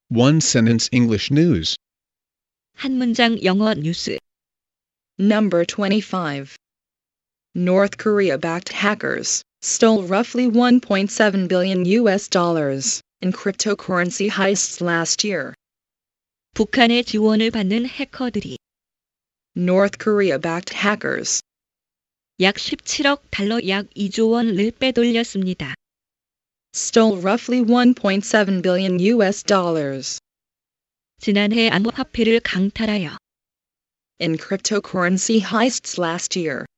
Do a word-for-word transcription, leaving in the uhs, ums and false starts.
One sentence English news. 한 문장 영어 뉴스. Number twenty-five. North Korea-backed hackers stole roughly one point seven billion U S dollars in cryptocurrency heists last year. 북한의 지원을 받는 해커들이 North Korea-backed hackers 약 십칠억 달러 약 이조 원을 빼돌렸습니다. stole roughly one point seven billion U S dollars 지난해 암호화폐를 강탈하여 in cryptocurrency heists last year.